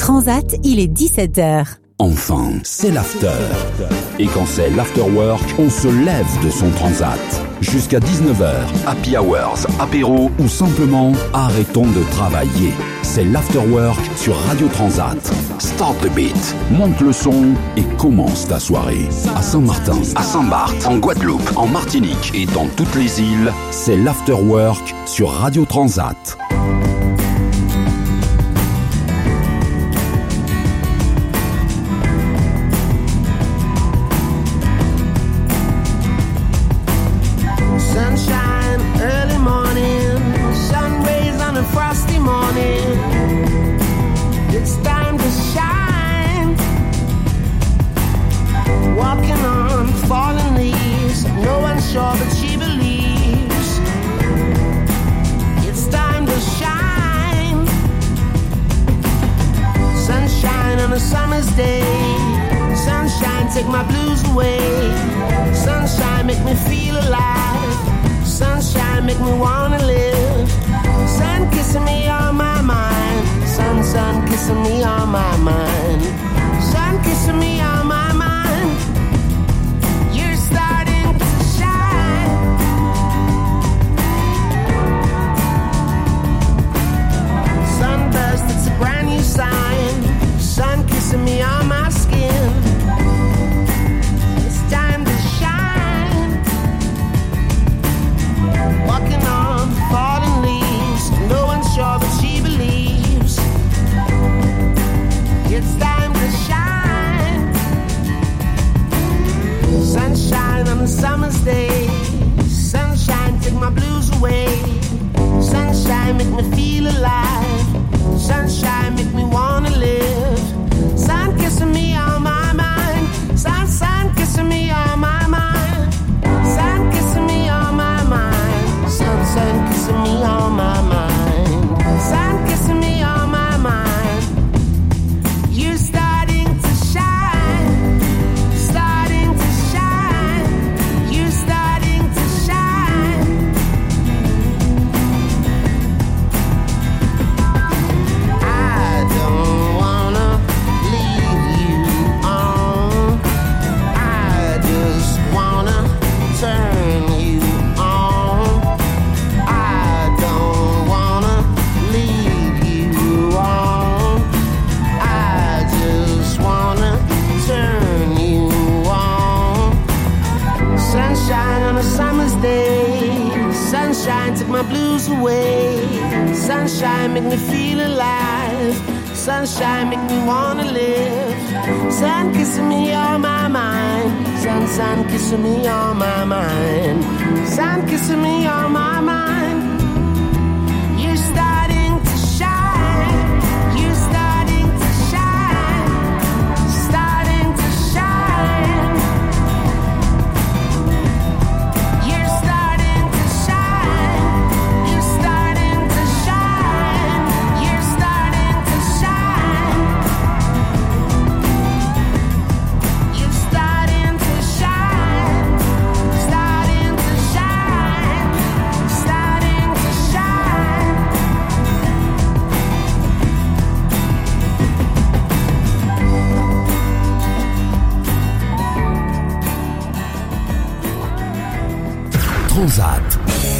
Transat, il est 17h. Enfin, c'est l'after. Et quand c'est l'afterwork, on se lève de son transat. Jusqu'à 19h, happy hours, apéro ou simplement arrêtons de travailler. C'est l'afterwork sur Radio Transat. Start the beat, monte le son et commence ta soirée. À Saint-Martin, à Saint-Barth, en Guadeloupe, en Martinique et dans toutes les îles, c'est l'afterwork sur Radio Transat. Sure, but she believes it's time to shine. Sunshine on a summer's day. Sunshine, take my blues away. Sunshine, make me feel alive. Sunshine, make me wanna live. Sun kissing me on my mind. Sun kissing me on my mind. Sun kissing me on my mind. It's a brand new sign. Sun kissing me on my skin. It's time to shine. Walking on fallen leaves. No one's sure, but she believes it's time to shine. Sunshine on a summer's day. Sunshine, take my blues away. Sunshine, make me feel alive. Sunshine, make me wanna live. Sun kissing me on my mind. Sun kissing me on my mind. Sun kissing me on my mind. Sun kissing me on my mind. Sun kissing me on my mind. You're starting to shine. Starting to shine. You're starting to shine. Sunshine, take my blues away. Sunshine, make me feel alive. Sunshine, make me wanna live. Sun kissing me on my mind. Sun kissing me on my mind. Sun kissing me on my mind. You're starting to shine. You're starting to shine. Starting to shine. You're starting to shine. You're starting to shine. You're starting to shine. You're starting to shine. Starting to shine. Starting to shine. Transat.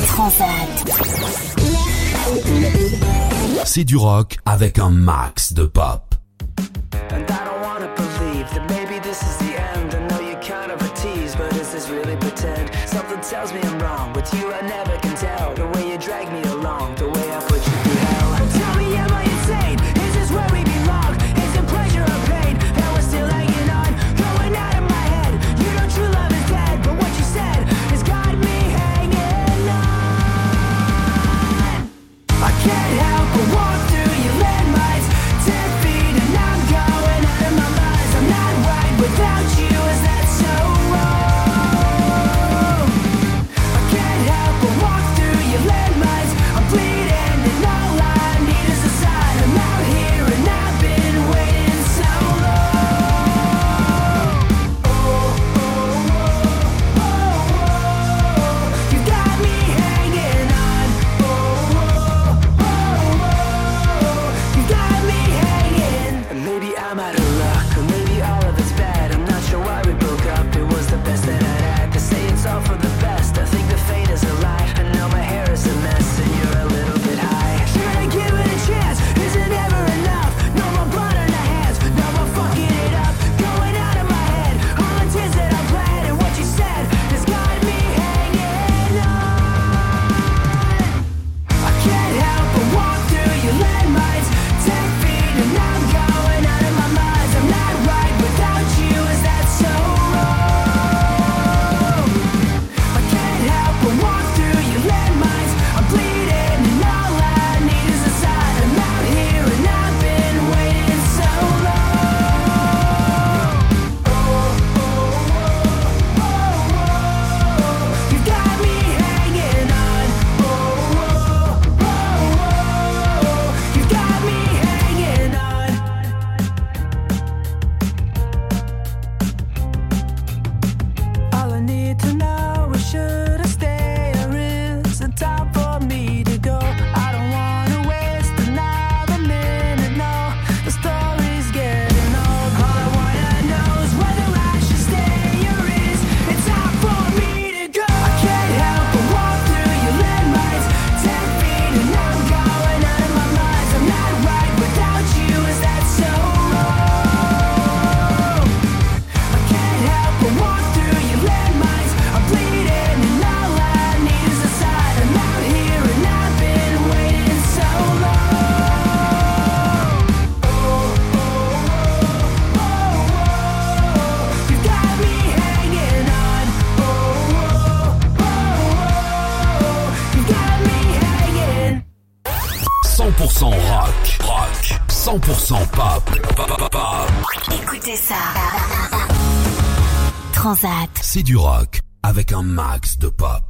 C'est du rock avec un max de pop. And I don't wanna believe that maybe this is the end. I know you're kind of a tease, but is this really pretend? Something tells me I'm wrong. With you I never can tell. The way you drag me along, the way I put you through hell. Tell me, am I insane? Is this where we belong? Is it pleasure or pain that we're still hanging on? Going out of my head. You know true love is dead, but what you said has got me hanging on. I can't help but walk through your landmines, 10 feet Rock. 100% pop. Écoutez ça. Transat. C'est du rock avec un max de pop.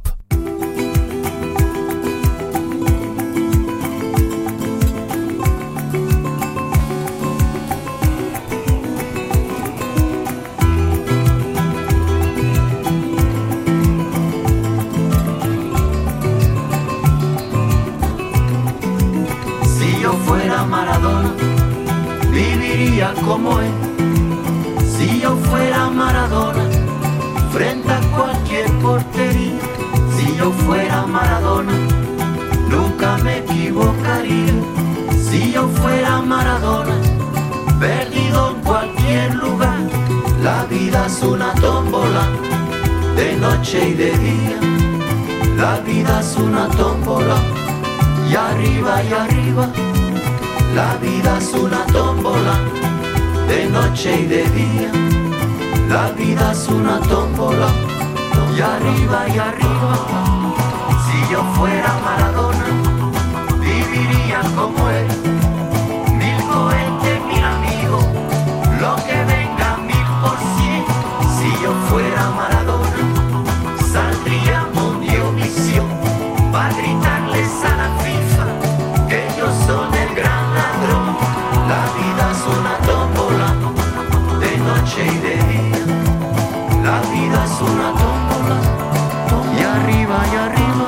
Maradona, viviría como él. Si yo fuera Maradona, frente a cualquier portería. Si yo fuera Maradona, nunca me equivocaría. Si yo fuera Maradona, perdido en cualquier lugar. La vida es una tómbola, de noche y de día. La vida es una tómbola, y arriba y arriba. La vida es una tómbola, de noche y de día. La vida es una tómbola, y arriba y arriba. Si yo fuera Maradona, viviría como él. 1000 cohetes, 1000 amigos, lo que venga 1000%. Si yo fuera Maradona, saldría Mundiovisión para gritarles a la FIFA que ellos son el gran. La vida es una tómbola, de noche y de día. La vida es una tómbola, y arriba y arriba.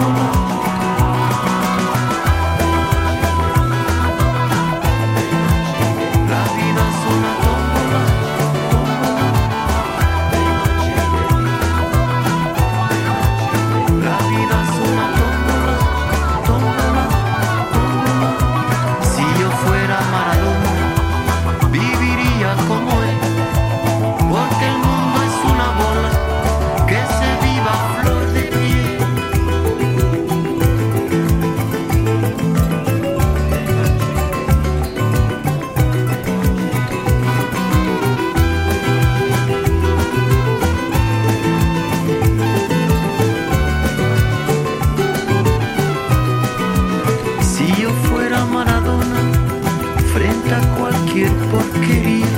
La vida es una tómbola, de noche y de día. La vida es una tómbola, tómbola. Si yo fuera Maradona, viviría como él, porque el mundo es una bola que se viva a flor de piel. Si yo fuera Maradona, frente a cualquier porquería,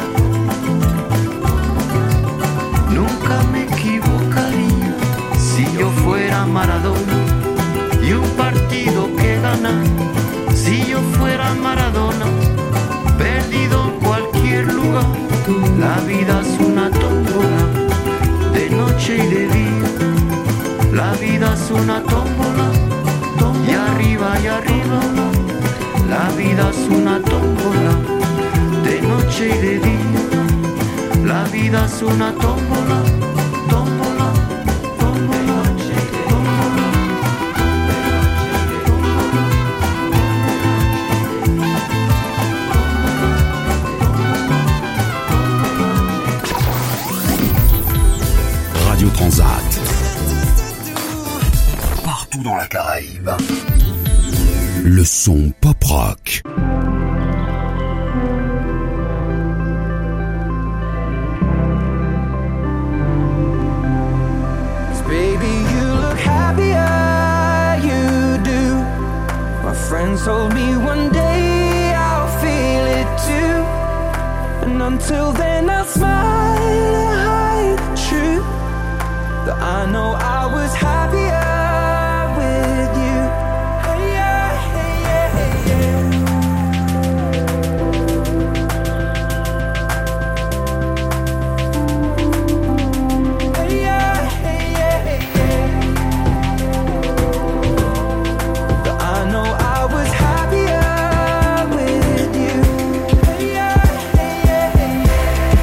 nunca me equivocaría. Si yo fuera Maradona y un partido que ganar. Si yo fuera Maradona, perdido en cualquier lugar. La vida es una tómbola, de noche y de día. La vida es una tómbola, y arriba y arriba. La vida es una tómbola, de noche y de día. La vida es una tómbola, tómbola, tómbola, tómbola. Radio Transat. Partout dans la Caraïbe. Le son pop rock. Baby, you look happier, you do. My friends told me one day I'll feel it too. And until then I'll smile and hide the truth that I know I was happier with you. Hey, yeah, hey, yeah, hey, yeah. Hey, yeah, hey, yeah, hey, yeah. That I know I was happier with you. Hey, yeah, hey, yeah, hey,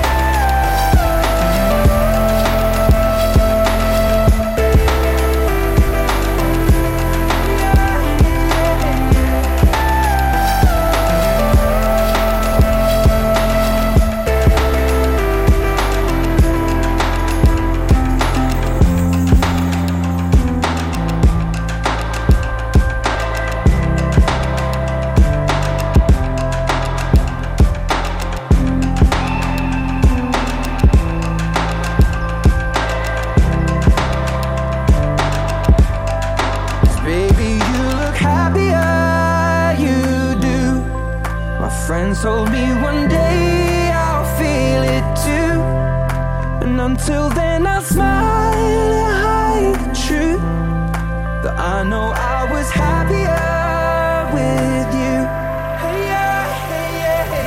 yeah. friends told me one day I'll feel it too. And until then I'll smile and hide the truth that I know I was happier with you. Hey, yeah, hey, yeah, hey,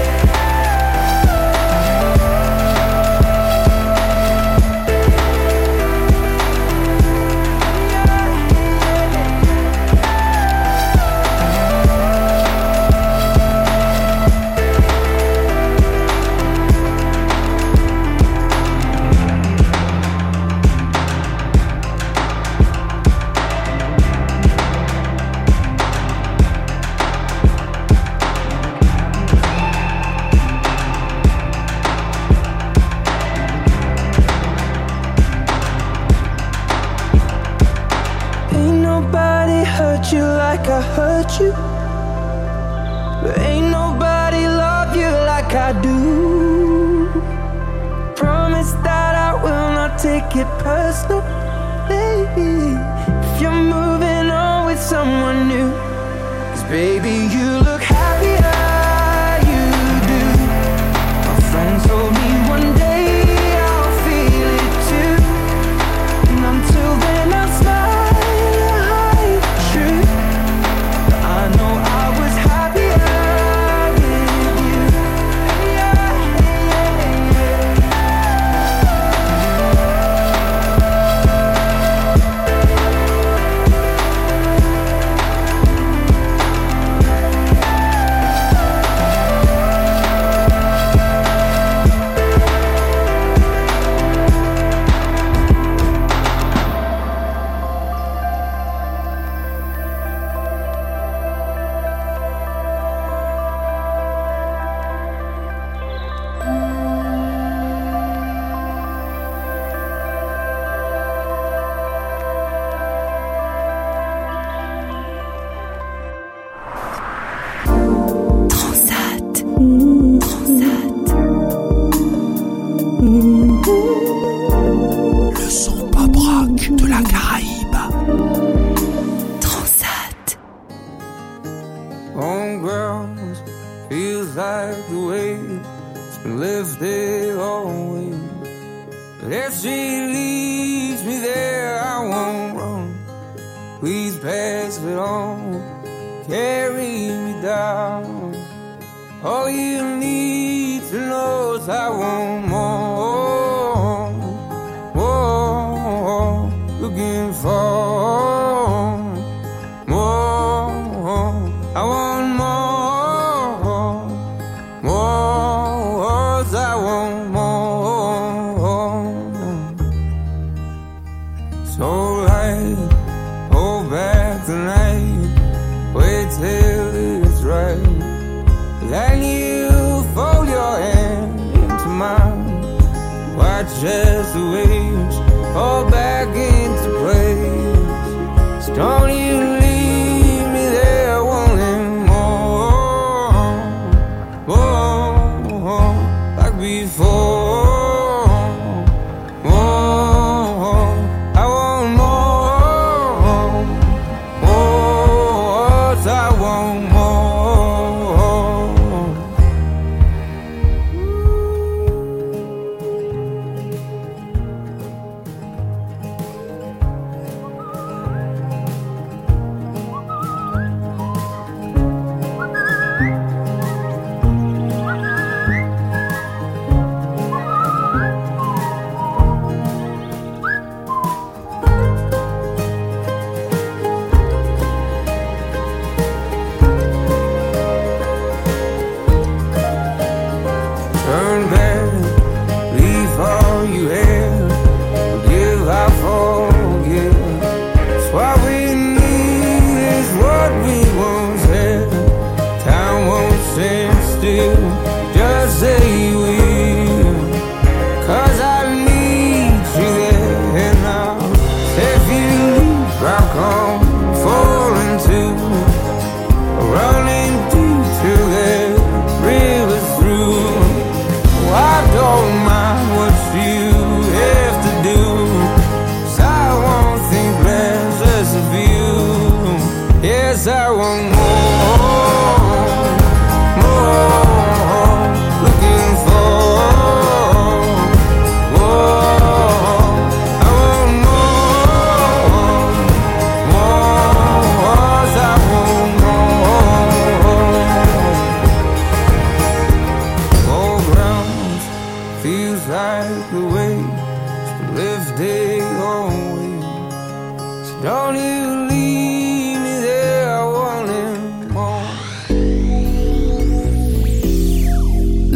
you like I hurt you, but ain't nobody love you like I do. Promise that I will not take it personal, baby, if you're moving on with someone new. 'Cause baby, you look happier, you do. My friend told me one day I'll feel it too. And until then I'll smile. I know I was happier with you. Yeah, Le son pop rock de la Caraïbe. Transat. Homegirls, feels like the weight's been lifted always. But if she leaves me there, I won't run. Please pass it on, carry me down. All you need to know is I want more, more, looking for more. I want more, more, I want more. So right, hold back the night, wait till it's right. Then you fold your hand into mine. Watch as the waves fall back into place. So don't you leave me there wanting more, more, like before. More, I want more, more, I want more. Turn back, leave all you have. Forgive, I forgive. It's what we need, is what we once had. Time won't stand still, just say you will. 'Cause I need you there now. If you leave, I'll come falling too, running deep till that river's through. I don't mind what you have to do, 'cause I won't think less of you. Yes, I want more, more.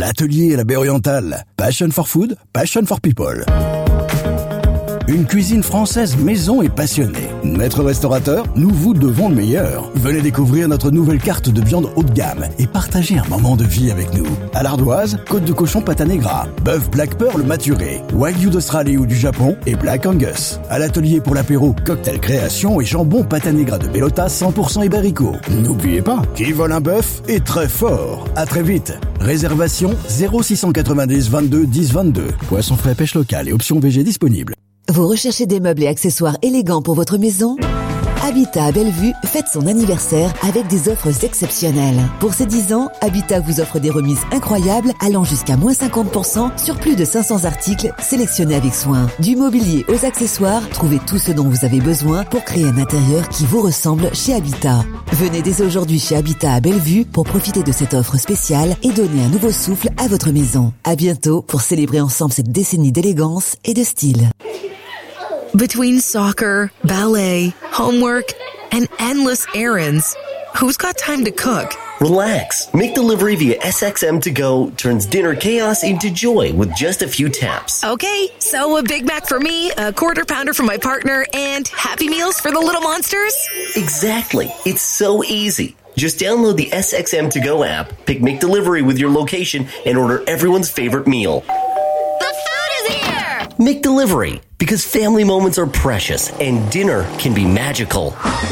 l'atelier à la baie orientale. Passion for food, passion for people. Une cuisine française maison et passionnée. Maître restaurateur, nous vous devons le meilleur. Venez découvrir notre nouvelle carte de viande haut de gamme et partagez un moment de vie avec nous. À l'ardoise, côte de cochon pata negra, bœuf Black Pearl maturé, wagyu d'Australie ou du Japon et Black Angus. À l'atelier pour l'apéro, cocktail création et jambon pata negra de Bellota 100% Iberico. N'oubliez pas, qui vole un bœuf est très fort. À très vite. Réservation 0690 22 10 22. Poisson frais, pêche locale et options VG disponibles. Vous recherchez des meubles et accessoires élégants pour votre maison ? Habitat à Bellevue fête son anniversaire avec des offres exceptionnelles. Pour ses 10 ans, Habitat vous offre des remises incroyables allant jusqu'à moins 50% sur plus de 500 articles sélectionnés avec soin. Du mobilier aux accessoires, trouvez tout ce dont vous avez besoin pour créer un intérieur qui vous ressemble chez Habitat. Venez dès aujourd'hui chez Habitat à Bellevue pour profiter de cette offre spéciale et donner un nouveau souffle à votre maison. À bientôt pour célébrer ensemble cette décennie d'élégance et de style. Between soccer, ballet, homework, and endless errands, who's got time to cook? Relax. Make delivery via SXM To Go turns dinner chaos into joy with just a few taps. Okay, so a Big Mac for me, a Quarter Pounder for my partner, and Happy Meals for the little monsters? Exactly. It's so easy. Just download the SXM To Go app, pick McDelivery with your location, and order everyone's favorite meal. The food is here! McDelivery, because family moments are precious and dinner can be magical.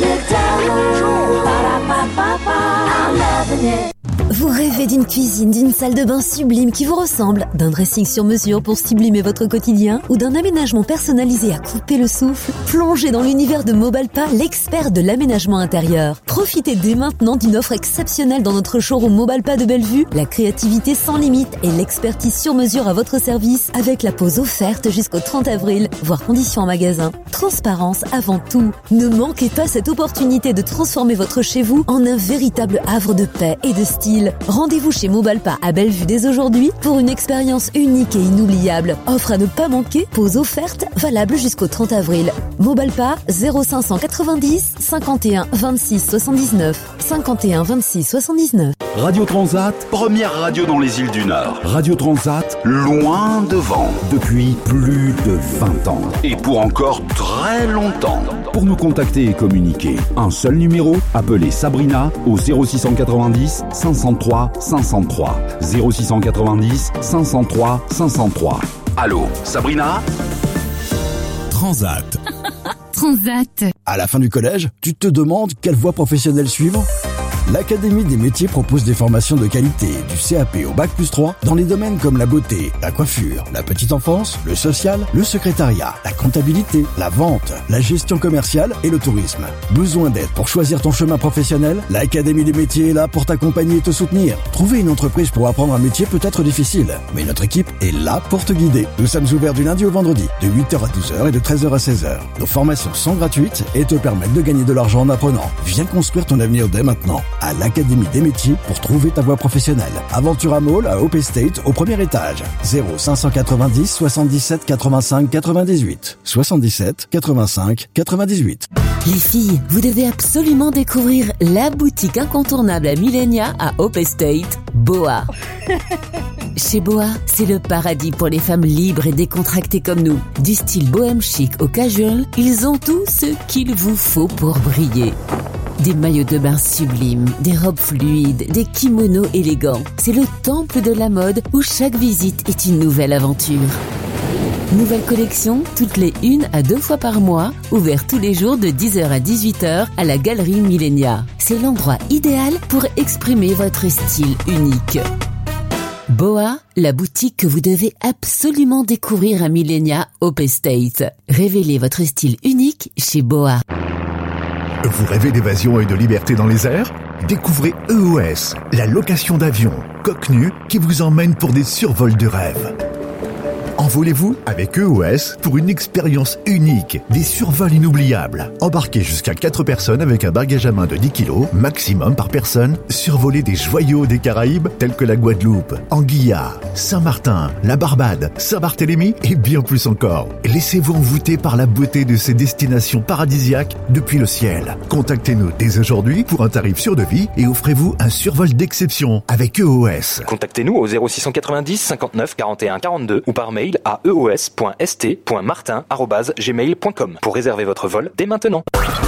Vous rêvez d'une cuisine, d'une salle de bain sublime qui vous ressemble, d'un dressing sur mesure pour sublimer votre quotidien ou d'un aménagement personnalisé à couper le souffle? Plongez dans l'univers de Mobalpa, l'expert de l'aménagement intérieur. Profitez dès maintenant d'une offre exceptionnelle dans notre showroom Mobalpa de Bellevue, la créativité sans limite et l'expertise sur mesure à votre service avec la pause offerte jusqu'au 30 avril, voire conditions en magasin. Transparence avant tout. Ne manquez pas cette opportunité de transformer votre chez vous en un véritable havre de paix et de style. Rendez-vous chez Mobalpa à Bellevue dès aujourd'hui pour une expérience unique et inoubliable. Offre à ne pas manquer, pause offerte, valable jusqu'au 30 avril. Mobalpa 0590 51 26 79 51 26 79. Radio Transat, première radio dans les îles du Nord. Radio Transat, loin devant, depuis plus de 20 ans. Et pour encore très longtemps. Pour nous contacter et communiquer, un seul numéro, appelez Sabrina au 0690 503 503. 0690 503 503. Allô, Sabrina ? Transat. Transat. À la fin du collège, tu te demandes quelle voie professionnelle suivre ? L'Académie des métiers propose des formations de qualité, du CAP au Bac+3, dans les domaines comme la beauté, la coiffure, la petite enfance, le social, le secrétariat, la comptabilité, la vente, la gestion commerciale et le tourisme. Besoin d'aide pour choisir ton chemin professionnel ? L'Académie des métiers est là pour t'accompagner et te soutenir. Trouver une entreprise pour apprendre un métier peut être difficile, mais notre équipe est là pour te guider. Nous sommes ouverts du lundi au vendredi, de 8h à 12h et de 13h à 16h. Nos formations sont gratuites et te permettent de gagner de l'argent en apprenant. Viens construire ton avenir dès maintenant à l'Académie des métiers pour trouver ta voie professionnelle. Aventura Mall à Hope Estate au premier étage. 0590 77 85 98. 77 85 98. Les filles, vous devez absolument découvrir la boutique incontournable à Millenia à Hope Estate, Boa. Chez Boa, c'est le paradis pour les femmes libres et décontractées comme nous. Du style bohème chic au casual, ils ont tout ce qu'il vous faut pour briller. Des maillots de bain sublimes, des robes fluides, des kimonos élégants. C'est le temple de la mode où chaque visite est une nouvelle aventure. Nouvelle collection, toutes les 1 à 2 fois par mois, ouvert tous les jours de 10h à 18h à la Galerie Millenia. C'est l'endroit idéal pour exprimer votre style unique. Boa, la boutique que vous devez absolument découvrir à Millenia Hope Estate. Révélez votre style unique chez Boa. Vous rêvez d'évasion et de liberté dans les airs ? Découvrez EOS, la location d'avions, coque nue qui vous emmène pour des survols de rêve. Envolez-vous avec EOS pour une expérience unique, des survols inoubliables. Embarquez jusqu'à 4 personnes avec un bagage à main de 10 kg, maximum par personne, survoler des joyaux des Caraïbes tels que la Guadeloupe, Anguilla, Saint-Martin, la Barbade, Saint-Barthélemy et bien plus encore. Laissez-vous envoûter par la beauté de ces destinations paradisiaques depuis le ciel. Contactez-nous dès aujourd'hui pour un tarif sûr de vie et offrez-vous un survol d'exception avec EOS. Contactez-nous au 0690 59 41 42 ou par mail à eos.st.martin@gmail.com pour réserver votre vol dès maintenant.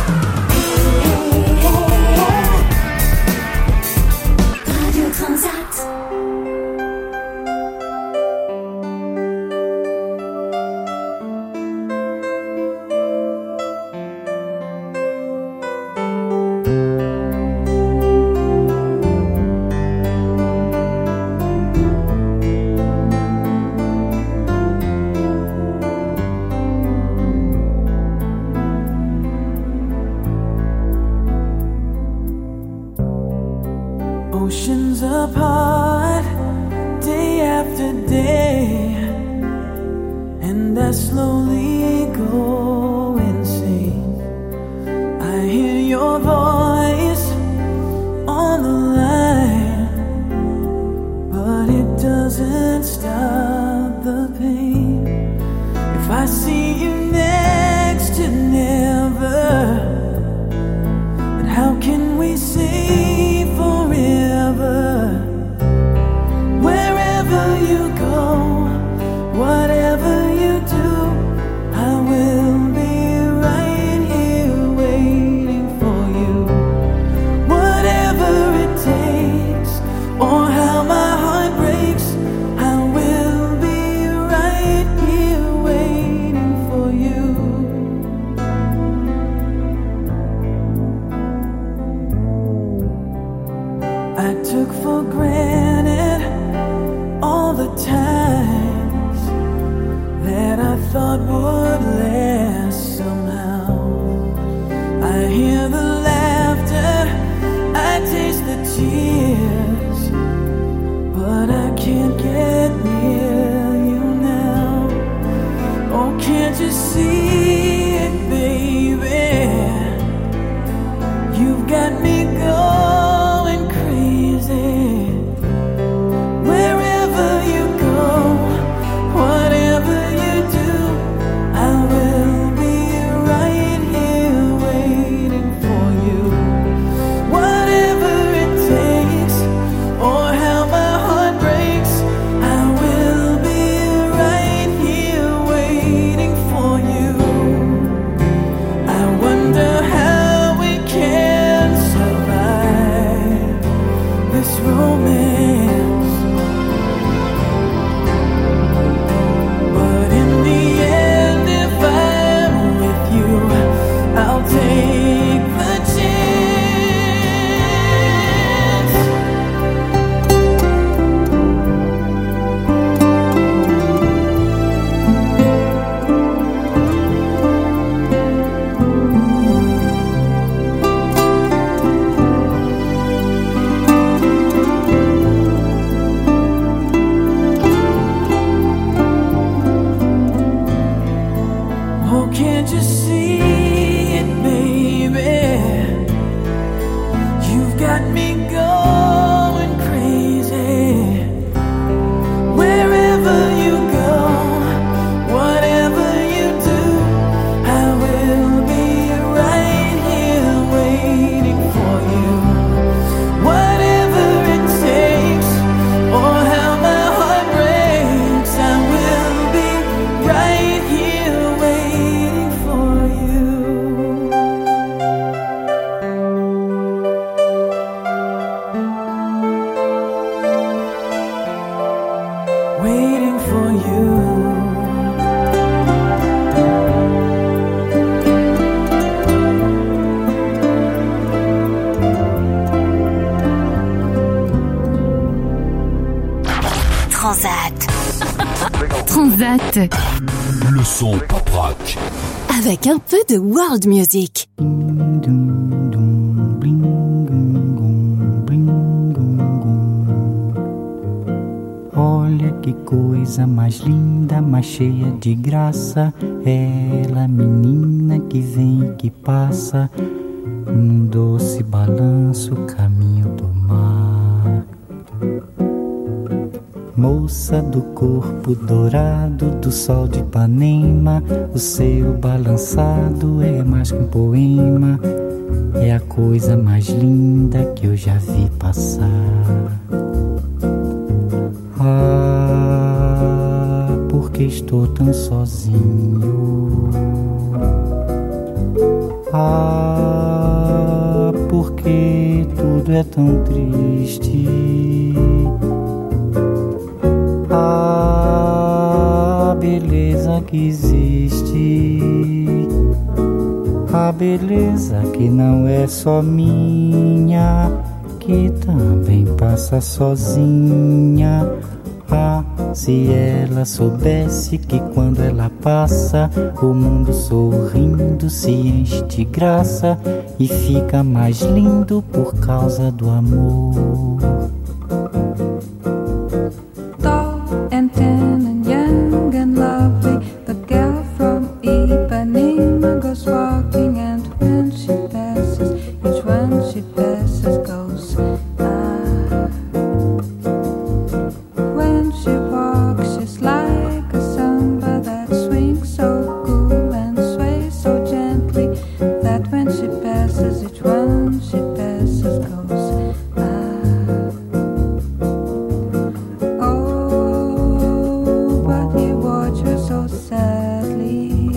Oceans apart, day after day, and I slowly go insane. I hear your voice on the line, but it doesn't stop the pain. If I see you next to never, then how can we say forever? Wherever you go, whatever you do, I will be right here waiting for you. Whatever it takes, or how my heart breaks, I will be right here waiting for you. I took for granted all the times that I thought would last somehow. I hear the laughter, I taste the tears, but I can't get near you now. Oh, can't you see it, baby? You've got me going crazy. Wherever you go, whatever you do, I will be right here waiting for you. Whatever it takes, or how my heart breaks, I will be right here waiting for you. I wonder how we can survive this romance, but in the end, if I'm with you, I'll take the chance. Oh, can't you see it, baby? You've got me going crazy. Wherever you go, whatever you do, I will be right here waiting for you. Whatever it takes, or how my heart breaks, I will be right here waiting for you. Waiting for you. Transat. Transat. Le son pop rock. Avec un peu de world music. Olha que coisa mais linda, mais cheia de graça. Ela, menina que vem e que passa, num doce balanço, caminho do mar. Moça do corpo dourado do sol de Ipanema, o seu balançado é mais que um poema. É a coisa mais linda que eu já vi passar. Ah, porque estou tão sozinho. Ah, porque tudo é tão triste. Ah, beleza que existe. A beleza que não é só minha, que também passa sozinha. Ah, se ela soubesse que quando ela passa, o mundo sorrindo se enche de graça e fica mais lindo por causa do amor. Tall and tan and young and lovely, the girl from Ipanema goes walking, and when she passes, each one she passes goes ah. When she walks, she's like a samba that swings so cool and sways so gently, that when she passes, each one she passes goes ah. Oh, but he watched her so sadly.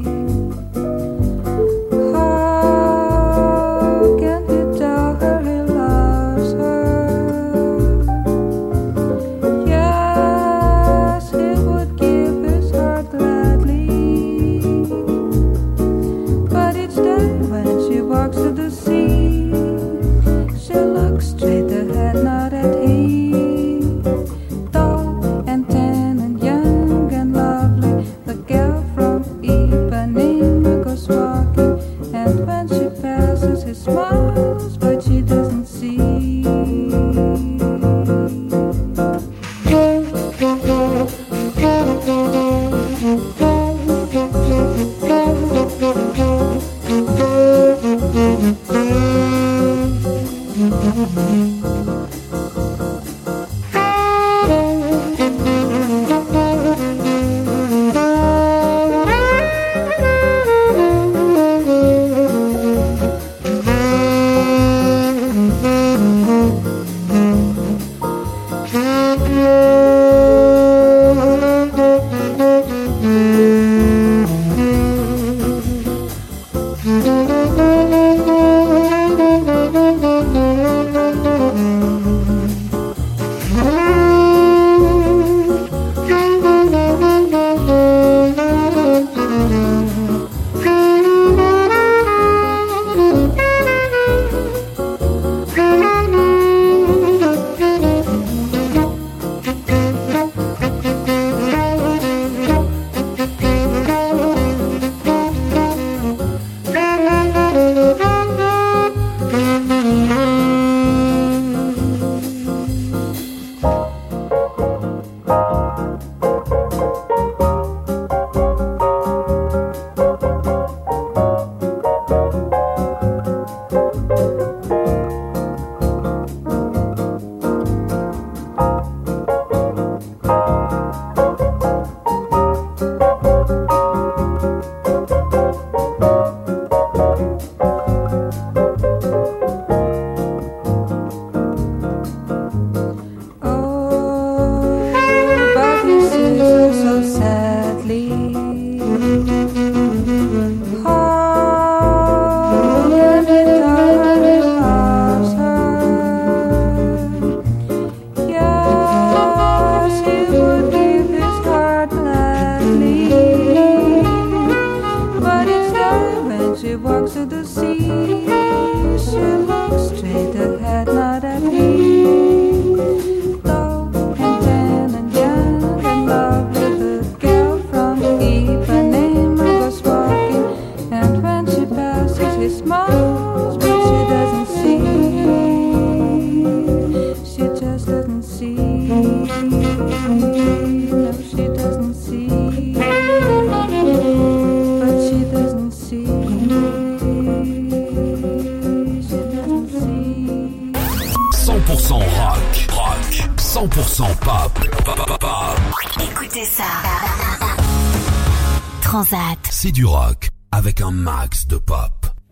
How can he tell her he loves her? Yes, he would give his heart gladly. But each day when she walks to the sea, she looks straight ahead, not at him. Tall and tan and young and lovely, the girl from Ipanema goes walking, and when she passes, he smiles, but she doesn't see. see. No, she doesn't see. But she doesn't see. She doesn't see. 100% rock, 100% pop. Écoutez ça. Transat. C'est du rock avec un max de pop.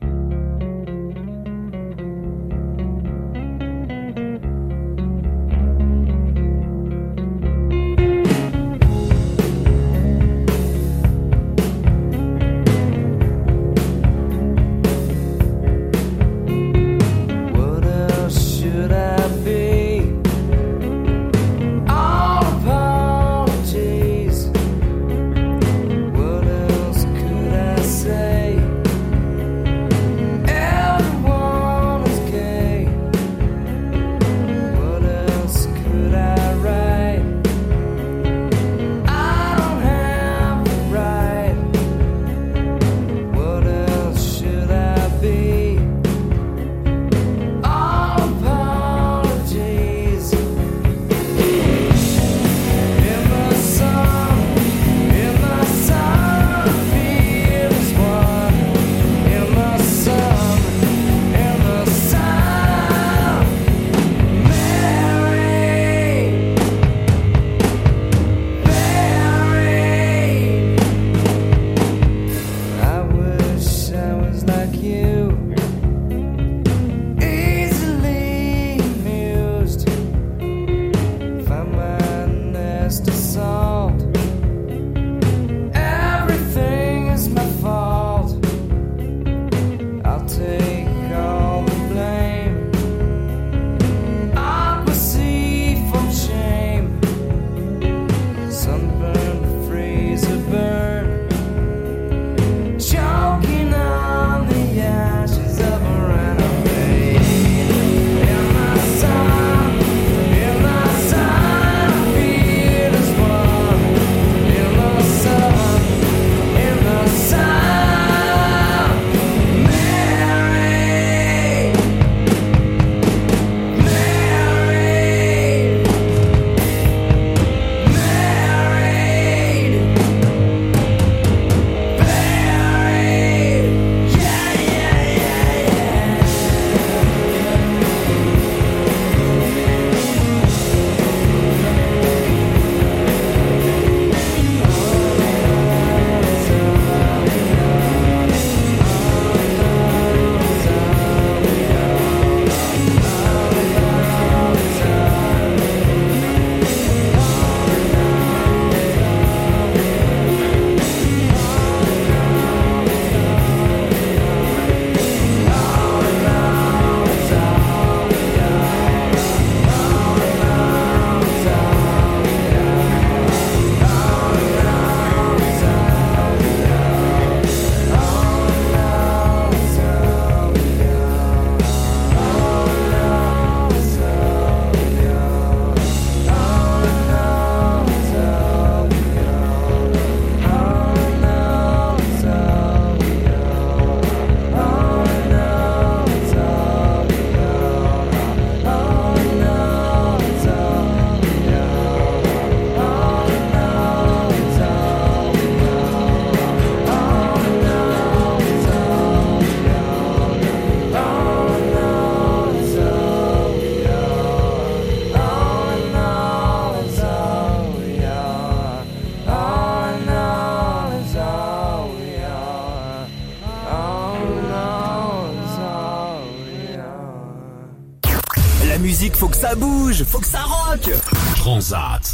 Faut que ça bouge, faut que ça rock. Transat,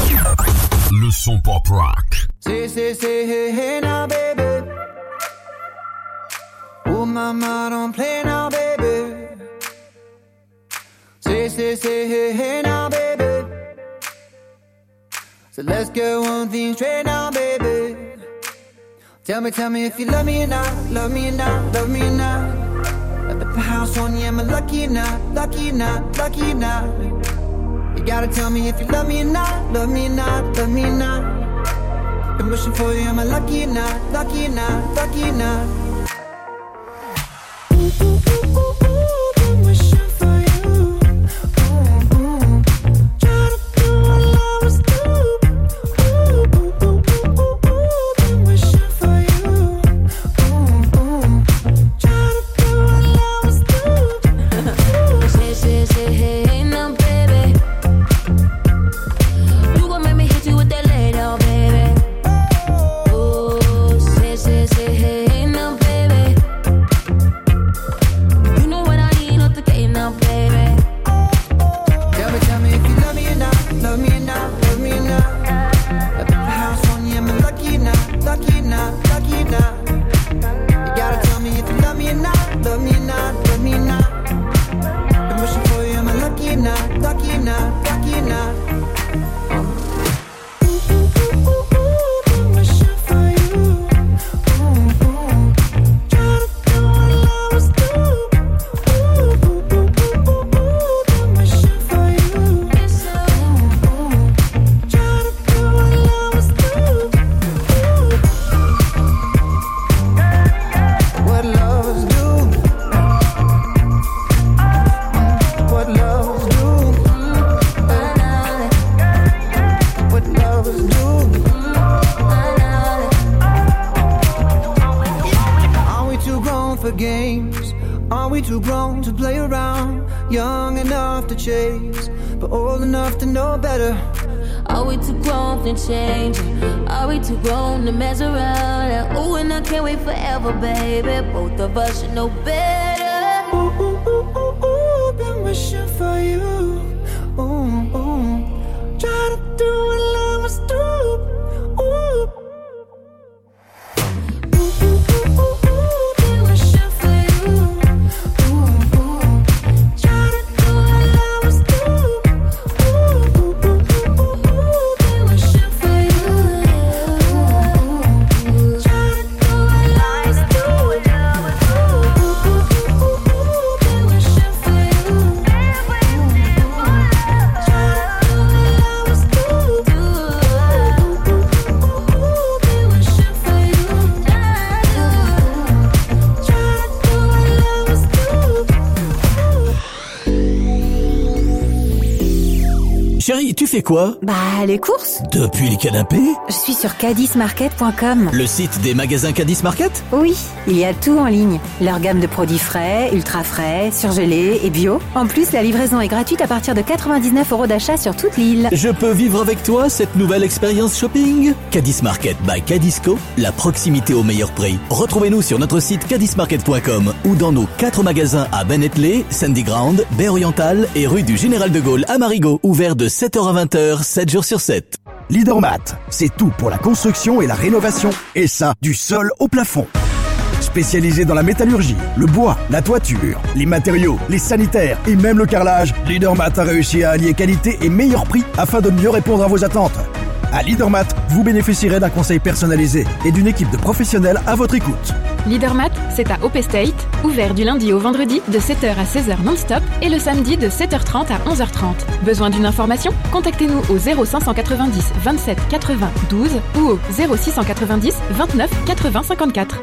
le son pop rock. Say, hey now, baby. Oh, mama, don't play now, baby. Say, hey now, baby. So let's get one thing straight now, baby. Tell me if you love me or not, love me or not, love me or not. At the house on you, am I lucky or not, lucky or not, lucky or not? You gotta tell me if you love me or not, love me or not, love me or not. Been wishing for you, am I lucky or not, lucky or not, lucky or not? Been wishing for you. Try to do we too grown to play around? Young enough to chase, but old enough to know better. Are we too grown to change? Are we too grown to mess around? Ooh, and I can't wait forever, baby. Both of us should know better. Ooh, ooh, ooh, ooh, ooh, been wishing for you. Ooh, ooh. Try to do what lovers do. Ooh. Chérie, tu fais quoi? Bah, les courses. Depuis les canapés? Je suis sur caddismarket.com. Le site des magasins Caddis Market? Oui, il y a tout en ligne. Leur gamme de produits frais, ultra frais, surgelés et bio. En plus, la livraison est gratuite à partir de 99 € d'achat sur toute l'île. Je peux vivre avec toi cette nouvelle expérience shopping? Caddis Market by Caddisco, la proximité au meilleur prix. Retrouvez-nous sur notre site caddismarket.com ou dans nos 4 magasins à Bennettley, Sandy Ground, Baie Orientale et rue du Général de Gaulle à Marigot, ouverts de 7h à 20h, 7 jours sur 7. Leadermat, c'est tout pour la construction et la rénovation. Et ça, du sol au plafond. Spécialisé dans la métallurgie, le bois, la toiture, les matériaux, les sanitaires et même le carrelage, Leadermat a réussi à allier qualité et meilleur prix afin de mieux répondre à vos attentes. À Leadermat, vous bénéficierez d'un conseil personnalisé et d'une équipe de professionnels à votre écoute. Leadermat, c'est à Hope Estate, ouvert du lundi au vendredi de 7h à 16h non-stop et le samedi de 7h30 à 11h30. Besoin d'une information? Contactez-nous au 0590 27 80 12 ou au 0690 29 80 54.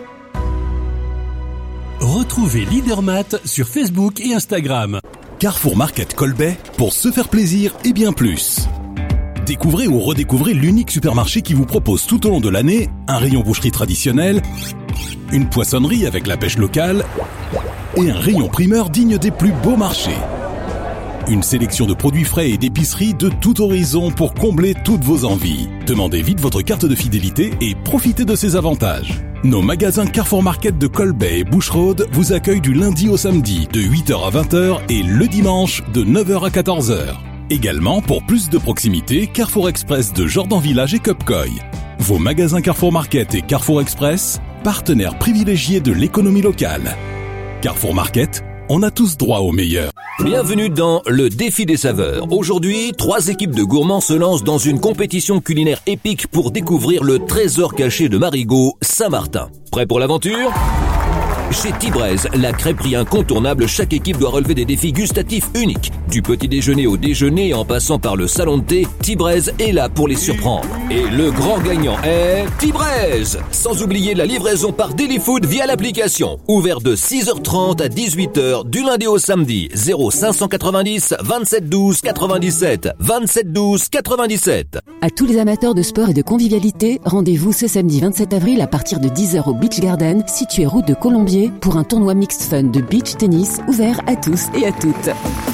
Retrouvez Leadermat sur Facebook et Instagram. Carrefour Market Colbet, pour se faire plaisir et bien plus. Découvrez ou redécouvrez l'unique supermarché qui vous propose tout au long de l'année un rayon boucherie traditionnel, une poissonnerie avec la pêche locale et un rayon primeur digne des plus beaux marchés. Une sélection de produits frais et d'épiceries de tout horizon pour combler toutes vos envies. Demandez vite votre carte de fidélité et profitez de ses avantages. Nos magasins Carrefour Market de Colbet et Boucherode vous accueillent du lundi au samedi de 8h à 20h et le dimanche de 9h à 14h. Également, pour plus de proximité, Carrefour Express de Jordan Village et Cupcoy. Vos magasins Carrefour Market et Carrefour Express, partenaires privilégiés de l'économie locale. Carrefour Market, on a tous droit au meilleur. Bienvenue dans le défi des saveurs. Aujourd'hui, 3 équipes de gourmands se lancent dans une compétition culinaire épique pour découvrir le trésor caché de Marigot, Saint-Martin. Prêt pour l'aventure ? Chez Tibraise, la crêperie incontournable, chaque équipe doit relever des défis gustatifs uniques. Du petit déjeuner au déjeuner en passant par le salon de thé, Tibraise est là pour les surprendre. Et le grand gagnant est Tibraise. Sans oublier la livraison par Delifood via l'application. Ouvert de 6h30 à 18h du lundi au samedi. 0590 27 12 97 27 12 97. À tous les amateurs de sport et de convivialité, rendez-vous ce samedi 27 avril à partir de 10h au Beach Garden, situé route de Colombier, pour un tournoi mixte fun de beach tennis ouvert à tous et à toutes.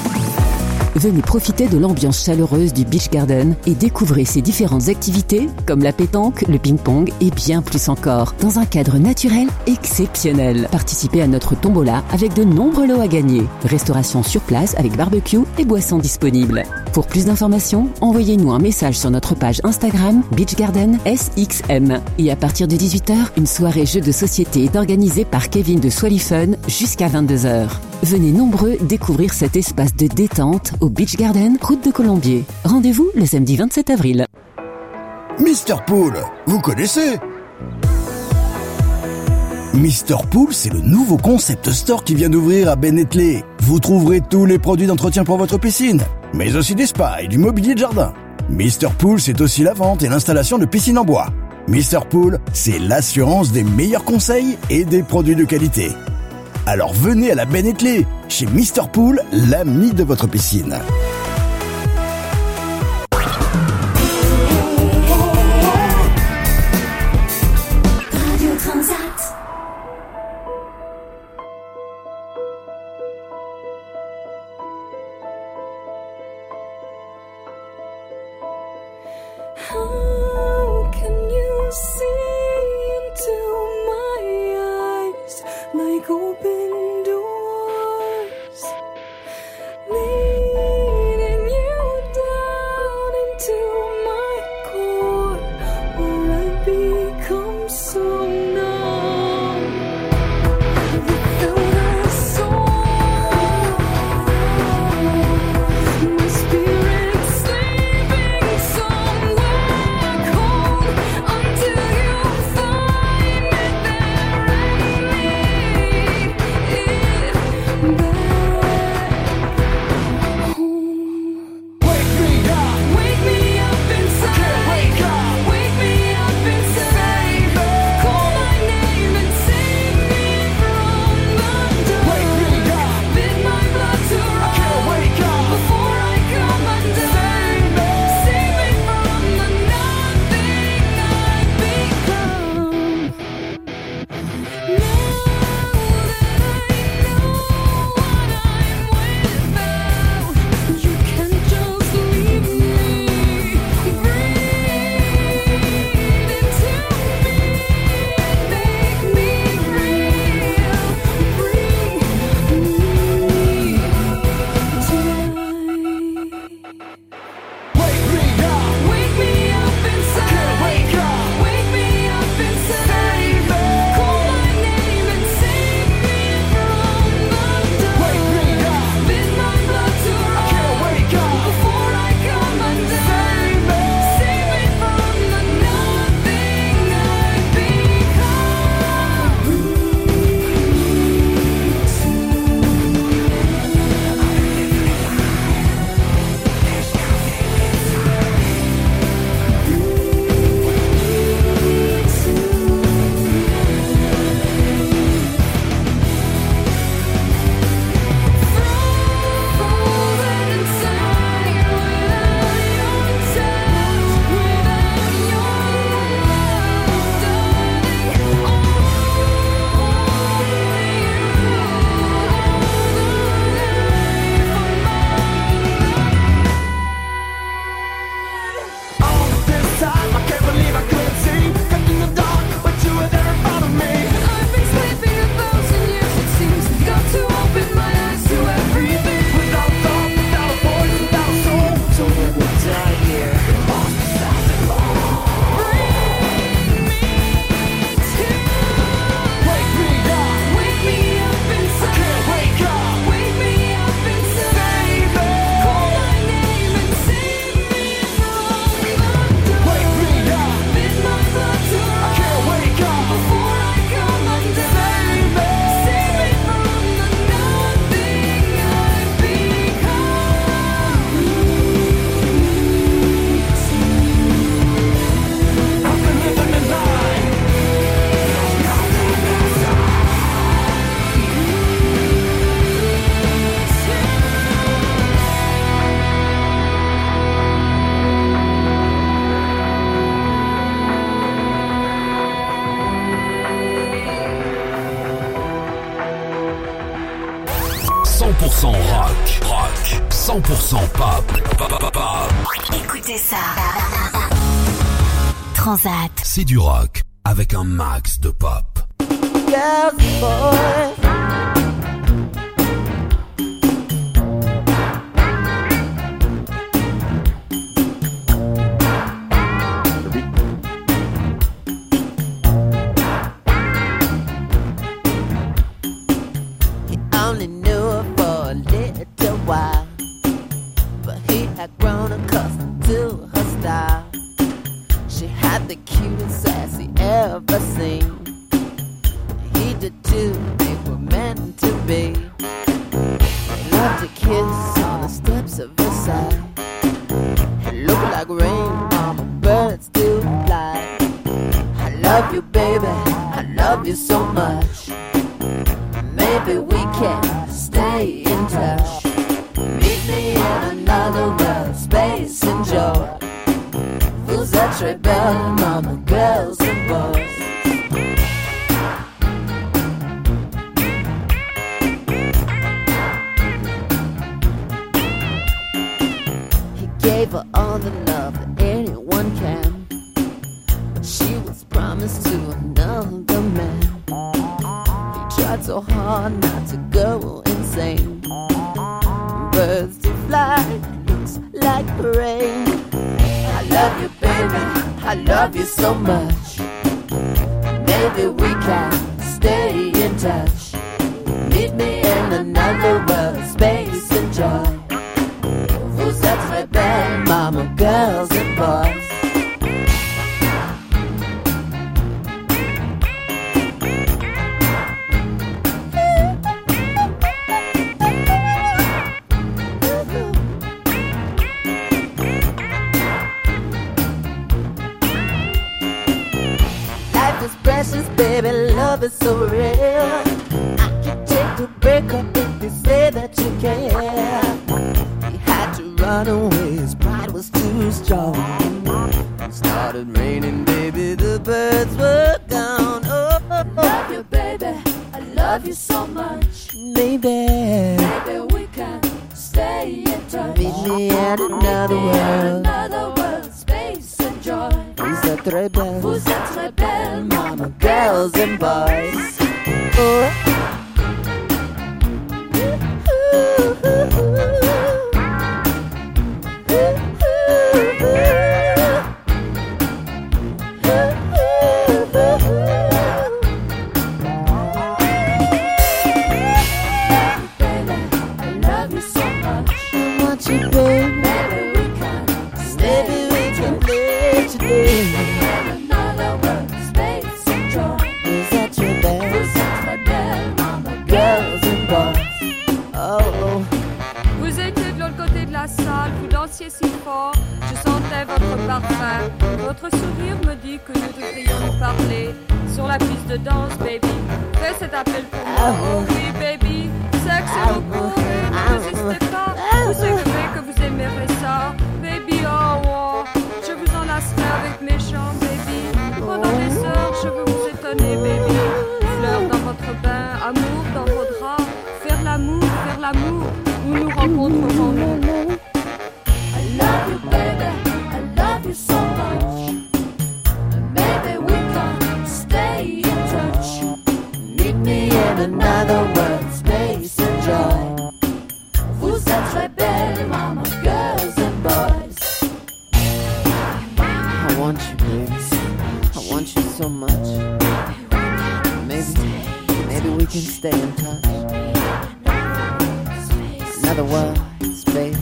Venez profiter de l'ambiance chaleureuse du Beach Garden et découvrez ses différentes activités comme la pétanque, le ping-pong et bien plus encore, dans un cadre naturel exceptionnel. Participez à notre tombola avec de nombreux lots à gagner. Restauration sur place avec barbecue et boissons disponibles. Pour plus d'informations, envoyez-nous un message sur notre page Instagram Beach Garden SXM. Et à partir de 18h, une soirée jeu de société est organisée par Kevin de Swally Fun jusqu'à 22h. Venez nombreux découvrir cet espace de détente au Beach Garden, route de Colombier. Rendez-vous le samedi 27 avril. Mr Pool, vous connaissez? Mr Pool, c'est le nouveau concept store qui vient d'ouvrir à Bennettley. Vous trouverez tous les produits d'entretien pour votre piscine, mais aussi des spas et du mobilier de jardin. Mr Pool, c'est aussi la vente et l'installation de piscines en bois. Mr Pool, c'est l'assurance des meilleurs conseils et des produits de qualité. Alors venez à la Bennettley, chez Mr Pool, l'ami de votre piscine. Radio Transat. How can you see into my eyes like open doors, leading you down into my core, where I become so numb without a soul. My spirit sleeping somewhere cold until you find it there and lead it back home. Wake me up inside. Can't wake up. Wake me up inside. Call my name and save me from the dark. Wake me up. Bid my blood to run. I can't wake up before I come undone. Save me from the nothing I've become. Now that I know what I'm without, you can just leave me. Breathe into me, make me real. Bring me to life. Wake me up inside. Can't wake up. Wake me up inside. Call my name and save me from the dark. Wake me up. Bid my blood to run. I can't wake up before I come undone. Save me from the nothing I've Rock, 100% pop. Écoutez ça. Transat. C'est du rock avec un max de pop. Yes, boy. Only knew her for a little while, but he had grown accustomed to her style. She had the cutest ass he ever seen. He did too, they were meant to be. They loved to kiss on the steps of Versailles. It looked like rain on the birds do fly. I love you, baby, I love you so much. Maybe we can stay in touch. Meet me in another world, space and joy. Fools that rebel, mama, girls and boys. He gave her all the love that anyone can. hard not to go insane. Birds to fly, looks like rain. I love you, baby, I love you so much. Maybe we can stay in touch. Meet me in another world, space and joy. Vous êtes très belles, mama, girls and boys. Precious, baby, love is so real. I can take a break up if you say that you care. He had to run away, his pride was too strong. It started raining, baby, the birds were gone. Oh, I love you, baby, I love you so much. Baby, maybe we can stay in touch. Meet me in another world. Another world, space and joy. Vous êtes très belles, vous êtes très belles, mama, girls and boys. Oh. Si fort, je sentais votre parfum. Votre sourire me dit que nous devrions nous parler sur la piste de danse, baby. Fais cet appel pour moi. Oh oui, baby. Sexe et repos, ne résistez pas. Vous savez que vous aimerez ça, baby. Oh, oh. Je vous enlacerai avec mes chants, baby. Pendant des heures, je veux vous étonner, baby. Fleurs dans votre bain, amour dans vos draps. Faire l'amour, où nous rencontrerons-nous. I love you, baby, I love you so much. Maybe we can stay in touch. Meet me in another world, space and joy. Vous êtes très belles, mama, girls and boys. I want you, baby, I want you so much. Maybe we can stay in touch. Another world, space.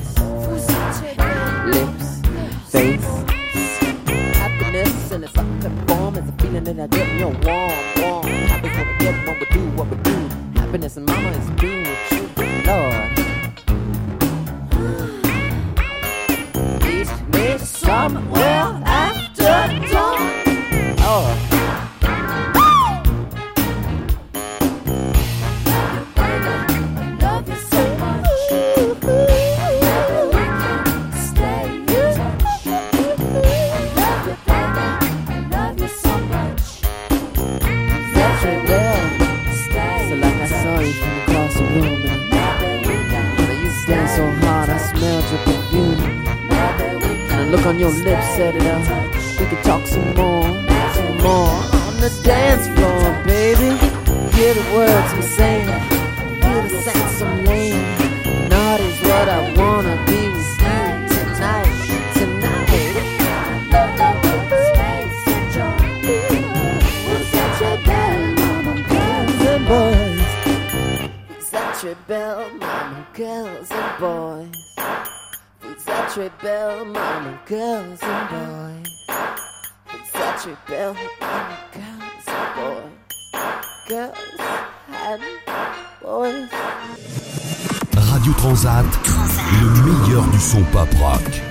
Lips, face, happiness in its uncut form is a feeling that I get in your warm. Happy when we get what we do. Happiness and mama is being with you, Lord. Meet me somewhere after dawn. Oh. Look on your lips, set it up. We can talk some more on the dance floor, baby. Hear the words I'm saying, hear the sense I'm laying. Naughty's what I wanna be with you tonight. Who's such a belle mama, girls and boys? Who's such a belle mama, girls and boys? Such a belle mama, girls and boys. Such a belle mama, girls and boys. Girls and boys. Radio Transat, le meilleur du son pop rock.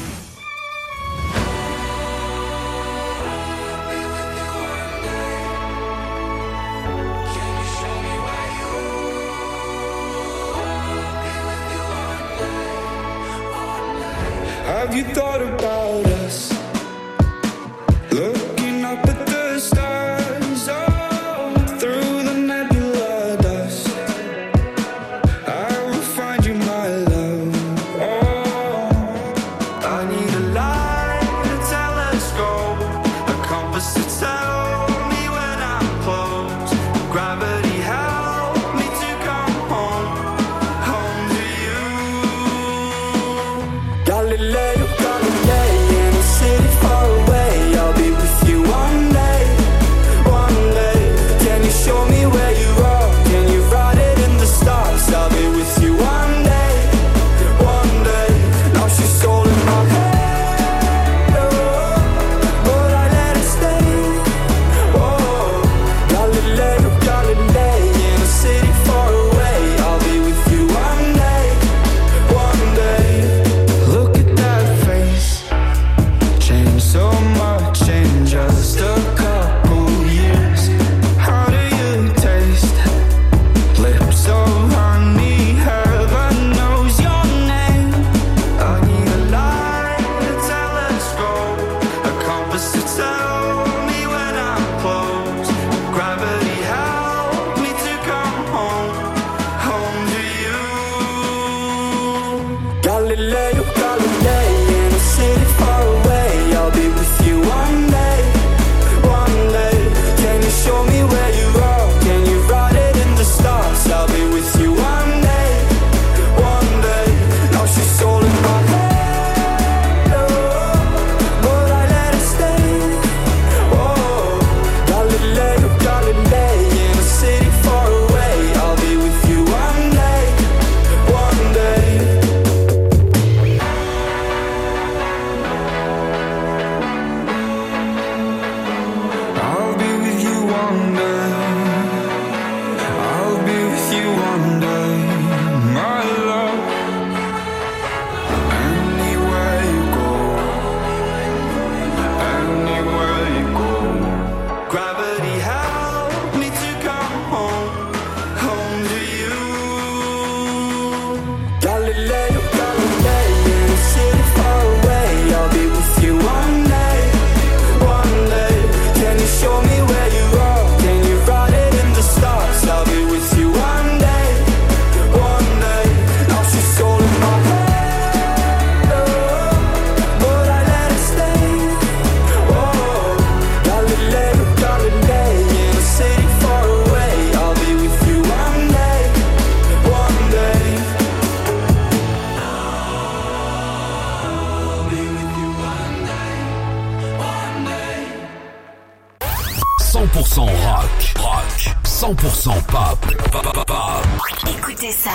Have you thought about us? Looking up at the stars, oh, through the nebula dust. I will find you, my love. Oh, I need a light, a telescope, a compass to tell me when I'm close. Gravity help me to 100% rock. Rock. 100% pop. Écoutez ça.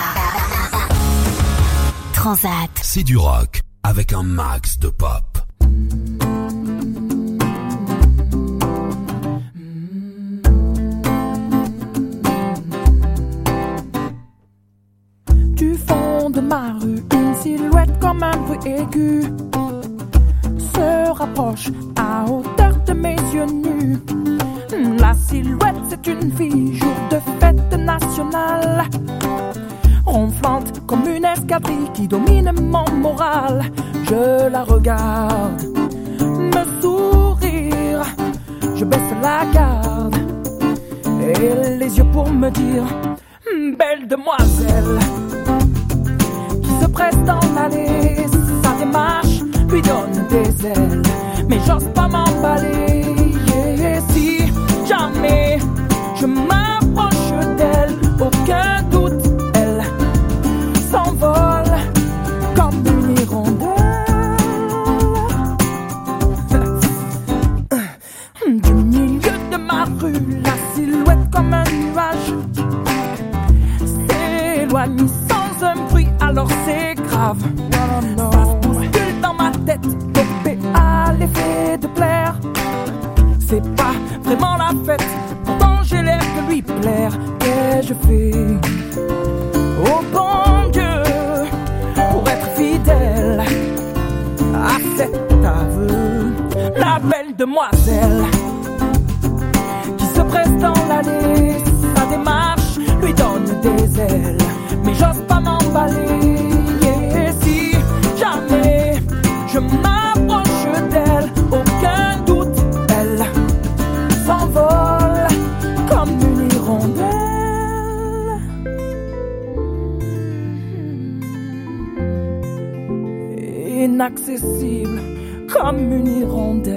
Transat. C'est du rock avec un max de pop. Du fond de ma rue, une silhouette comme un bruit aigu se rapproche à hauteur de mes yeux nus. La silhouette, c'est une fille, jour de fête nationale, ronflante comme une escadrille qui domine mon moral. Je la regarde, me sourire, je baisse la garde et les yeux pour me dire: belle demoiselle, qui se presse dans l'allée, sa démarche lui donne des ailes, mais j'ose pas m'emballer. Et si jamais je m'approche d'elle, aucun doute, elle s'envole comme une hirondelle. Du milieu de ma rue, la silhouette comme un nuage s'éloigne sans un bruit, alors c'est grave. Ça se bouscule dans ma tête, dopé à l'effet de plaire. C'est pas vraiment la fête, pourtant j'ai l'air de lui plaire. Qu'ai-je fait, oh bon Dieu, pour être fidèle à cet aveu? La belle demoiselle qui se presse dans l'allée, sa démarche lui donne des ailes, mais j'ose pas m'emballer. Et si jamais je m'approche d'elle, aucun doute, elle s'envole comme une hirondelle. Inaccessible comme une hirondelle.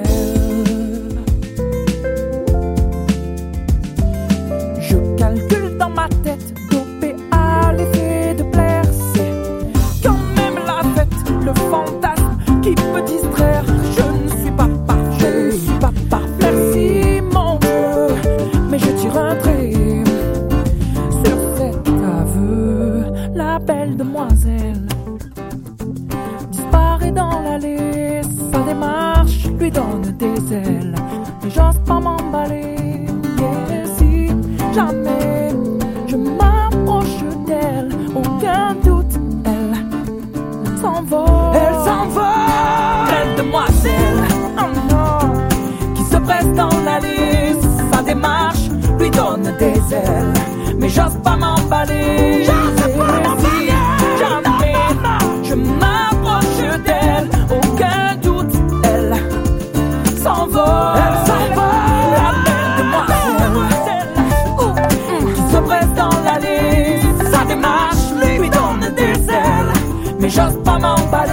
Je calcule dans ma tête, dopé à l'effet de plaire. C'est quand même la fête, le fantasme qui peut distraire. Je ne suis pas parfait, je suis pas parfait. Merci mon Dieu, mais je tire un trait sur cet aveu. La belle demoiselle disparaît dans l'allée, sa démarche lui donne des ailes, mais j'ose pas m'emballer. Et si jamais je m'approche d'elle, aucun doute, elle s'envole. Elle s'envole, belle demoiselle, oh non, qui se presse dans l'allée, sa démarche lui donne des ailes, mais j'ose pas m'emballer. Et si jamais je m'approche d'elle, aucun doute, elle s'envole. Elle s'envole, la belle demoiselle qui se presse dans l'allée, sa démarche lui donne des ailes, mais j'ose pas m'emballer.